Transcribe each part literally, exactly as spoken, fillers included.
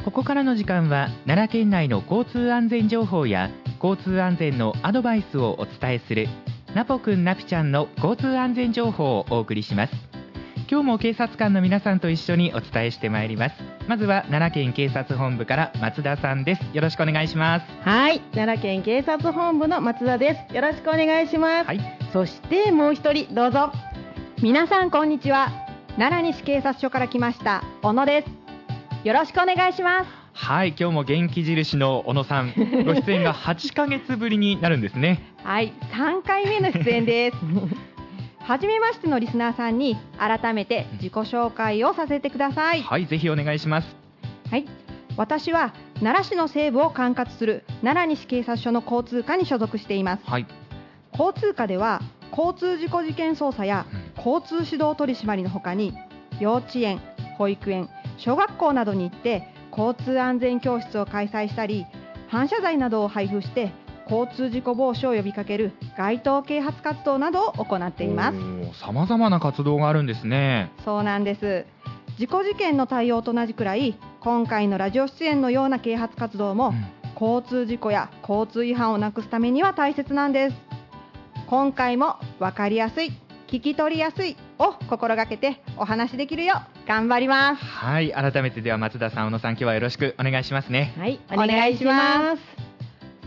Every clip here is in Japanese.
ここからの時間は奈良県内の交通安全情報や交通安全のアドバイスをお伝えするナポくんナピちゃんの交通安全情報をお送りします。今日も警察官の皆さんと一緒にお伝えしてまいります。まずは奈良県警察本部から松田さんです。よろしくお願いします。 はい、奈良県警察本部の松田です。よろしくお願いします、はい、そしてもう一人どうぞ。 皆さんこんにちは。奈良西警察署から来ました小野です。よろしくお願いします。 はい、今日も元気印の小野さん、ご出演がはちかげつぶりになるんですね。 はい、さんかいめの出演ですはじめましてのリスナーさんに改めて自己紹介をさせてください。 はい、ぜひお願いします。 はい、私は奈良市の西部を管轄する奈良西警察署の交通課に所属しています、はい、交通課では交通事故事件捜査や交通指導取締りの他に幼稚園、保育園、小学校などに行って交通安全教室を開催したり、反射材などを配布して交通事故防止を呼びかける街頭啓発活動などを行っています。 さまざまな活動があるんですね。 そうなんです。事故事件の対応と同じくらい今回のラジオ出演のような啓発活動も、うん、交通事故や交通違反をなくすためには大切なんです。今回も分かりやすい、聞き取りやすいを心がけてお話できるよう頑張ります。 はい、改めてでは松田さん、小野さん、今日はよろしくお願いしますね。 はい、お願いします。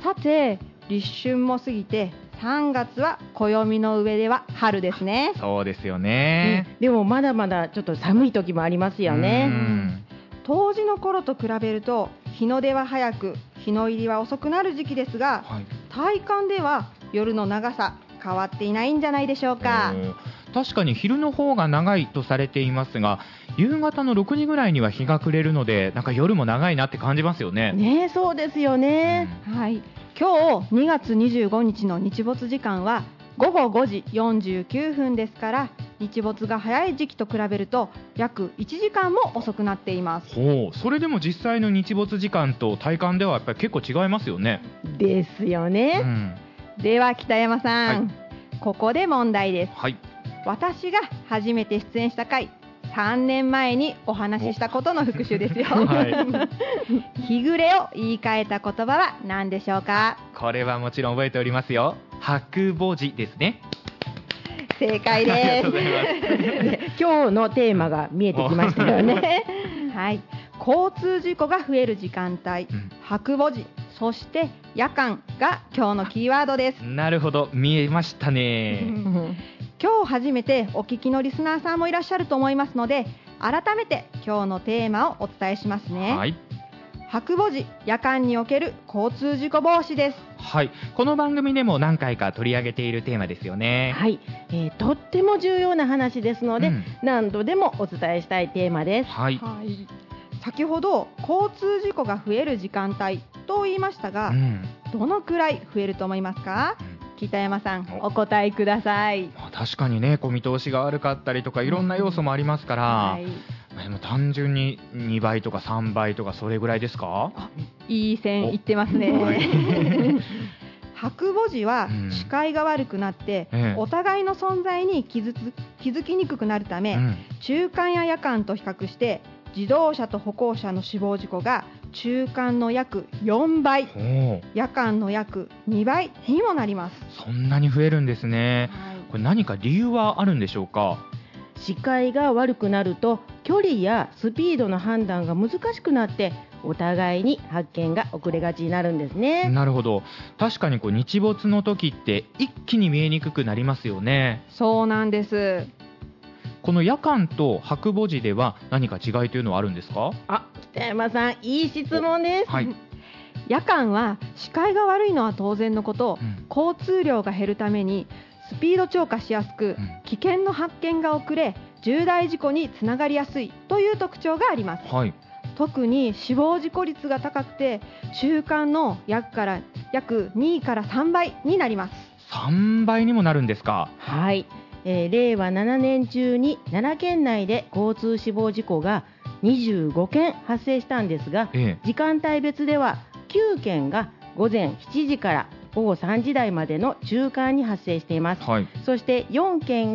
さて、立春も過ぎてさんがつは暦の上では春ですね。 そうですよね、 うん、でもまだまだちょっと寒い時もありますよね。うん、 冬至の頃と比べると日の出は早く日の入りは遅くなる時期ですが、はい、体感では夜の長さ変わっていないんじゃないでしょうか。 確かに昼の方が長いとされていますが、夕方のろくじぐらいには日が暮れるので、なんか夜も長いなって感じますよね。 ね、そうですよね、 うん、はい、今日にがつにじゅうごにちの日没時間はごごごじよんじゅうきゅうふんですから、日没が早い時期と比べると約いちじかんも遅くなっています。 ほう、それでも実際の日没時間と体感ではやっぱり結構違いますよね。 ですよね、 うん、では北山さん、はい、ここで問題です、 はい、 私が初めて出演した回、さんねんまえにお話ししたことの復習ですよ、はい、日暮れを言い換えた言葉は何でしょうか。 これはもちろん覚えておりますよ。白母字ですね。 正解です今日のテーマが見えてきましたよねはい、交通事故が増える時間帯、うん、白母字、そして夜間が今日のキーワードです。 なるほど、見えましたね今日初めてお聞きのリスナーさんもいらっしゃると思いますので、改めて今日のテーマをお伝えしますね。はい、白母字、夜間における交通事故防止です。 はい、この番組でも何回か取り上げているテーマですよね。 はい、えー、とっても重要な話ですので、うん、何度でもお伝えしたいテーマです。 はい、 はい、先ほど交通事故が増える時間帯と言いましたが、うん、どのくらい増えると思いますか。うん、北山さん、お答えください。 確かにね、こう見通しが悪かったりとかいろんな要素もありますから、うん、はい、でも単純ににばいとかさんばいとかそれぐらいですか。 あ、いい線いってますね、はい、白母字は視界が悪くなって、うん、お互いの存在に気づつ気づきにくくなるため、うん、中間や夜間と比較して自動車と歩行者の死亡事故が中間の約よんばい、夜間の約にばいにもなります。 そんなに増えるんですね、はい、これ何か理由はあるんでしょうか。 視界が悪くなると距離やスピードの判断が難しくなってお互いに発見が遅れがちになるんですね。 なるほど、確かにこう日没の時って一気に見えにくくなりますよね。 そうなんです。 この夜間と白母字では何か違いというのはあるんですか。 あ、北山さん、いい質問です、 はい、 夜間は視界が悪いのは当然のこと、うん、交通量が減るためにスピード超過しやすく、うん、危険の発見が遅れ重大事故につながりやすいという特徴があります、 はい、 特に死亡事故率が高くて中間の約から約にからさんばいになります。 さんばいにもなるんですか。 はい、えー、れいわななねん中に奈良県内で交通死亡事故がにじゅうごけん発生したんですが、ええ、時間帯別ではきゅうけんがごぜんしちじからごごさんじ台までの中間に発生しています、はい、そしてよんけんが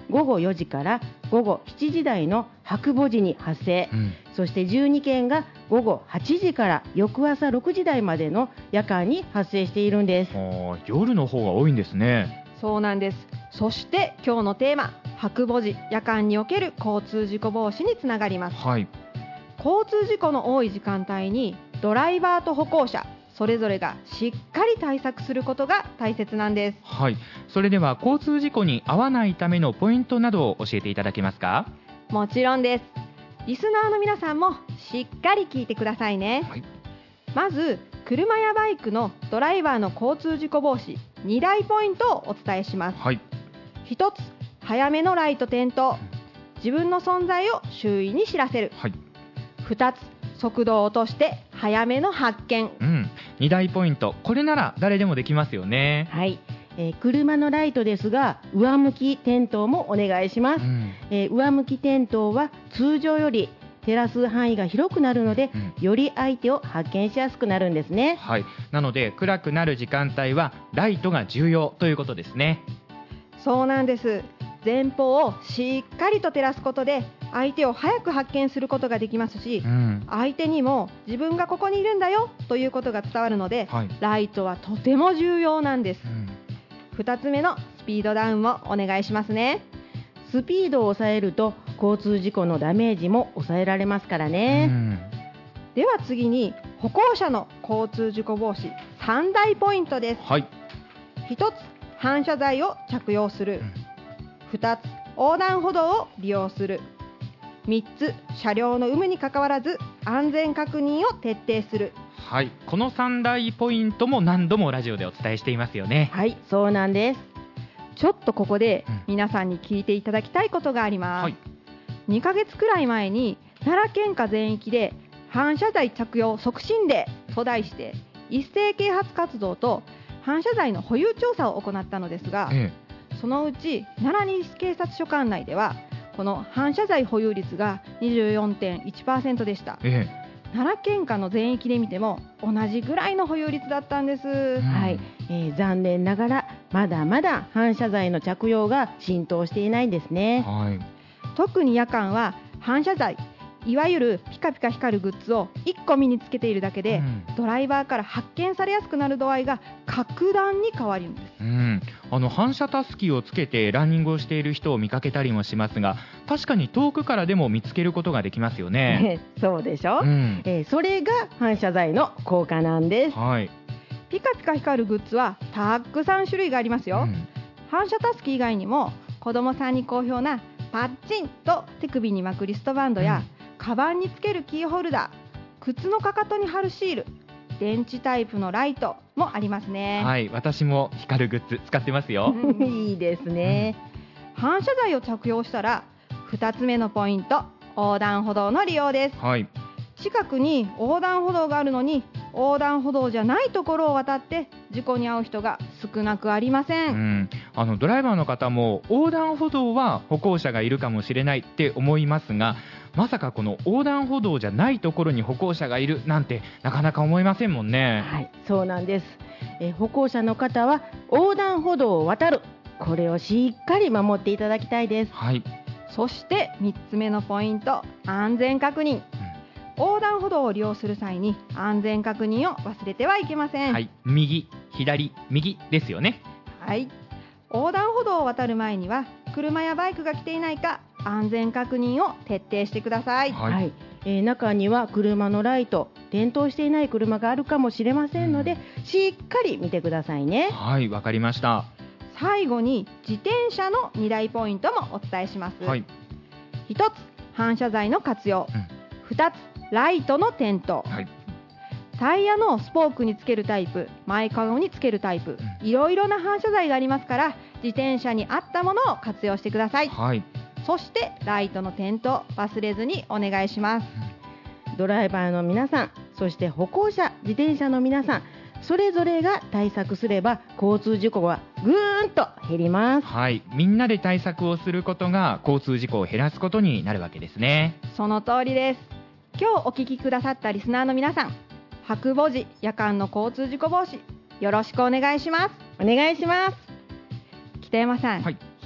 ごごよじからごごしちじ台の白母時に発生、うん、そしてじゅうにけんがごごはちじから翌朝ろくじ台までの夜間に発生しているんです。 あ、夜の方が多いんですね。 そうなんです。そして今日のテーマ、白母時夜間における交通事故防止につながります、 はい、 交通事故の多い時間帯にドライバーと歩行者それぞれがしっかり対策することが大切なんです。 はい、それでは交通事故に遭わないためのポイントなどを教えていただけますか？ もちろんです。リスナーの皆さんもしっかり聞いてくださいね、はい、まず車やバイクのドライバーの交通事故防止に大ポイントをお伝えします、 はい、 ひとつ、早めのライト点灯、自分の存在を周囲に知らせる、 はい、 ふたつ、速度を落として早めの発見、 うん、に大ポイント、これなら誰でもできますよね。 はい、えー、車のライトですが上向き点灯もお願いします、うん、えー、上向き点灯は通常より照らす範囲が広くなるので、うん、より相手を発見しやすくなるんですね。 はい、なので暗くなる時間帯はライトが重要ということですね。 そうなんです。前方をしっかりと照らすことで相手を早く発見することができますし、うん、相手にも自分がここにいるんだよということが伝わるので、はい、ライトはとても重要なんです、うん、ふたつめのスピードダウンもお願いしますね。 スピードを抑えると交通事故のダメージも抑えられますからね、うん、 では次に歩行者の交通事故防止さん大ポイントです、 はい、 ひとつ、反射材を着用する、うん、ふたつ、横断歩道を利用する、みっつ、車両の有無にかかわらず安全確認を徹底する。 はい、このさん大ポイントも何度もラジオでお伝えしていますよね。 はい、そうなんです。 ちょっとここで皆さんに聞いていただきたいことがあります、はい、にかげつくらい前に奈良県下全域で反射材着用促進デーと題して一斉啓発活動と反射材の保有調査を行ったのですが、ええ、そのうち奈良西警察署管内ではこの反射材保有率が にじゅうよんてんいちパーセント でした、ええ、奈良県下の全域で見ても同じぐらいの保有率だったんです、うん、 はい、えー、残念ながらまだまだ反射材の着用が浸透していないんですね、 はい、 特に夜間は反射材、いわゆるピカピカ光るグッズをいっこ身につけているだけで、うん、ドライバーから発見されやすくなる度合いが格段に変わるんです、 うん、あの反射たすきをつけてランニングをしている人を見かけたりもしますが、確かに遠くからでも見つけることができますよねそうでしょ、うん、えー、それが反射材の効果なんです、 はい、 ピカピカ光るグッズはたくさん種類がありますよ、うん、反射たすき以外にも子どもさんに好評なパッチンと手首に巻くリストバンドや、うん、カバンにつけるキーホルダー、靴のかかとに貼るシール、電池タイプのライトもありますね。 はい、私も光るグッズ使ってますよいいですね、 うん、反射材を着用したらふたつめのポイント、横断歩道の利用です、 はい、 近くに横断歩道があるのに横断歩道じゃないところを渡って事故に遭う人が少なくありません、 うん、あのドライバーの方も横断歩道は歩行者がいるかもしれないって思いますが、まさかこの横断歩道じゃないところに歩行者がいるなんてなかなか思いませんもんね。 はい、そうなんです。え歩行者の方は横断歩道を渡る、これをしっかり守っていただきたいです、 はい、 そしてみっつめのポイント、安全確認、うん、横断歩道を利用する際に安全確認を忘れてはいけません、 はい、右、左、右ですよね。 はい、横断歩道を渡る前には車やバイクが来ていないか安全確認を徹底してください、 はいはい、えー、中には車のライト点灯していない車があるかもしれませんので、うん、しっかり見てくださいね。 はい、わかりました。 最後に自転車のに大ポイントもお伝えします、はい、ひとつ、反射材の活用、うん、ふたつ、ライトの点灯、はい、タイヤのスポークにつけるタイプ、前かごにつけるタイプ、うん、いろいろな反射材がありますから自転車に合ったものを活用してください、 はい、 そしてライトの点灯忘れずにお願いします、 うん、ドライバーの皆さん、そして歩行者、自転車の皆さん、それぞれが対策すれば交通事故はぐーんと減ります。 はい、みんなで対策をすることが交通事故を減らすことになるわけですね。 その通りです。今日お聞きくださったリスナーの皆さん、白母時夜間の交通事故防止よろしくお願いします。 お願いします。 北山さん、はい、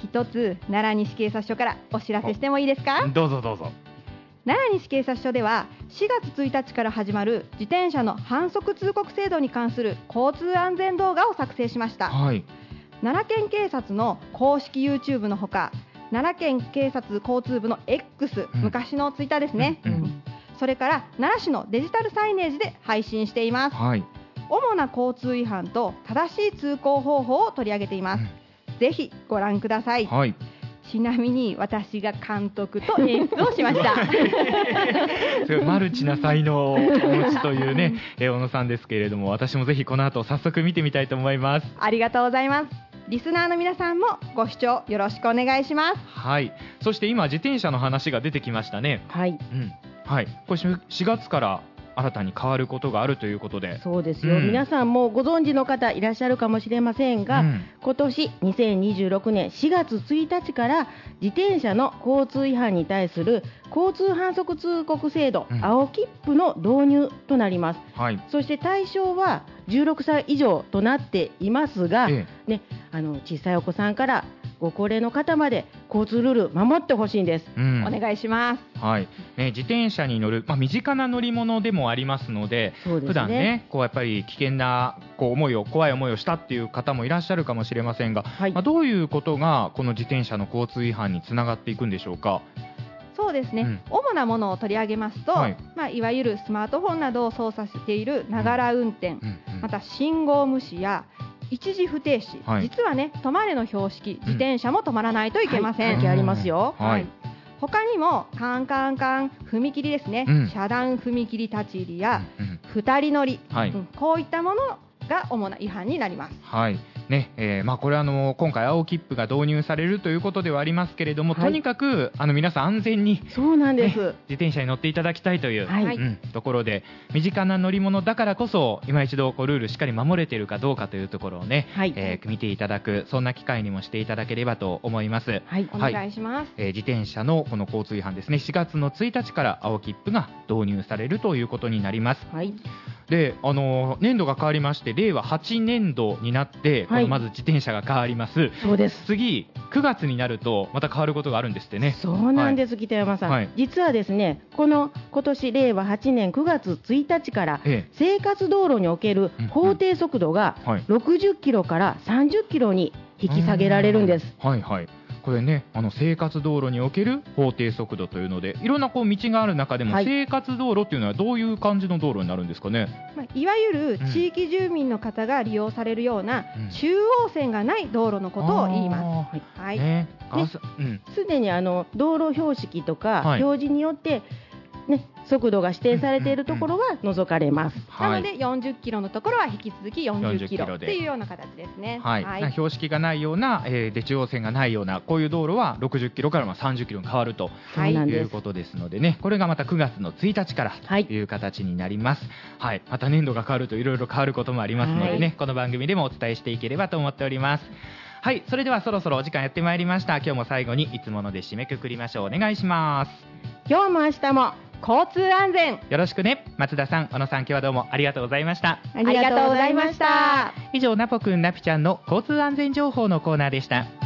一つ奈良西警察署からお知らせしてもいいですか？ どうぞどうぞ。 奈良西警察署ではしがつついたちから始まる自転車の反則通告制度に関する交通安全動画を作成しました、はい、奈良県警察の公式 YouTube のほか奈良県警察交通部の X、うん、昔のツイッターですね、うんうん、それから奈良市のデジタルサイネージで配信しています、はい、主な交通違反と正しい通行方法を取り上げています、うん、ぜひご覧ください、はい、ちなみに私が監督と演出をしましたすごいマルチな才能をお持ちというね小野さんですけれども、私もぜひこの後早速見てみたいと思います。 ありがとうございます。リスナーの皆さんもご視聴よろしくお願いします。 はい、そして今自転車の話が出てきましたね。はい、うん、はい、これしがつから新たに変わることがあるということで。 そうですよ、うん、皆さんもご存知の方いらっしゃるかもしれませんが、うん、今年にせんにじゅうろくねんしがつついたちから自転車の交通違反に対する交通反則通告制度、うん、青切符の導入となります、はい、そして対象はじゅうろくさい以上となっていますが、ええね、あの小さいお子さんからご高齢の方まで交通ルール守ってほしいんです、 うん、お願いします、 はいね、自転車に乗る、まあ、身近な乗り物でもありますので、そうですね、普段ねこうやっぱり危険なこう思いを怖い思いをしたっていう方もいらっしゃるかもしれませんが、はい、まあ、どういうことがこの自転車の交通違反につながっていくんでしょうか？ そうですね、うん、主なものを取り上げますと、はい、まあ、いわゆるスマートフォンなどを操作しているながら運転、うんうんうん、また信号無視や一時不停止、はい、実はね止まれの標識、自転車も止まらないといけません、 はい、ありますよ、 はい、他にもカンカンカン踏切ですね、うん、遮断踏切立ち入りや、うんうん、二人乗り、はい、うん、こういったものが主な違反になります、 はいねえーまあ、これはあの今回青切符が導入されるということではありますけれども、はい、とにかくあの皆さん安全に、 そうなんです、ね、 自転車に乗っていただきたいという、はい、うん、ところで身近な乗り物だからこそ今一度こうルールしっかり守れているかどうかというところをね、はい、えー、見ていただく、そんな機会にもしていただければと思います、 はい、お願いします、 えー、自転車のこの交通違反ですね、しがつのついたちから青切符が導入されるということになります、はい、であの年度が変わりましてれいわはちねんどになって、はい、このまず自転車が変わります。 そうです。 次くがつになるとまた変わることがあるんですってね。 そうなんです、はい、北山さん、はい、実はですねこの今年れいわはちねんくがつついたちから、ええ、生活道路における法定速度がろくじゅっキロからさんじゅっキロに引き下げられるんです。 はいはい、これね、あの生活道路における法定速度というのでいろんなこう道がある中でも、はい、生活道路っていうのはどういう感じの道路になるんですかね？ まあ、いわゆる地域住民の方が利用されるような中央線がない道路のことを言います。す、はい、ね、 でにあの道路標識とか表示によって、ね、速度が指定されているところは除かれます、 うんうんうん、なのでよんじゅっキロのところは引き続きよんじゅっキロっていうような形ですね、 はいはい、標識がないような、えー、で中央線がないようなこういう道路はろくじゅっキロからさんじゅっキロに変わるということですのでね、これがまたくがつのついたちからという形になります、はい、また年度が変わるといろいろ変わることもありますのでね、はい、この番組でもお伝えしていければと思っております。はい、それではそろそろお時間やってまいりました。今日も最後にいつもので締めくくりましょう。お願いします。 今日も明日も交通安全よろしくね。松田さん、小野さん、今日はどうもありがとうございました。 ありがとうございました。 以上、ナポくんナピちゃんの交通安全情報のコーナーでした。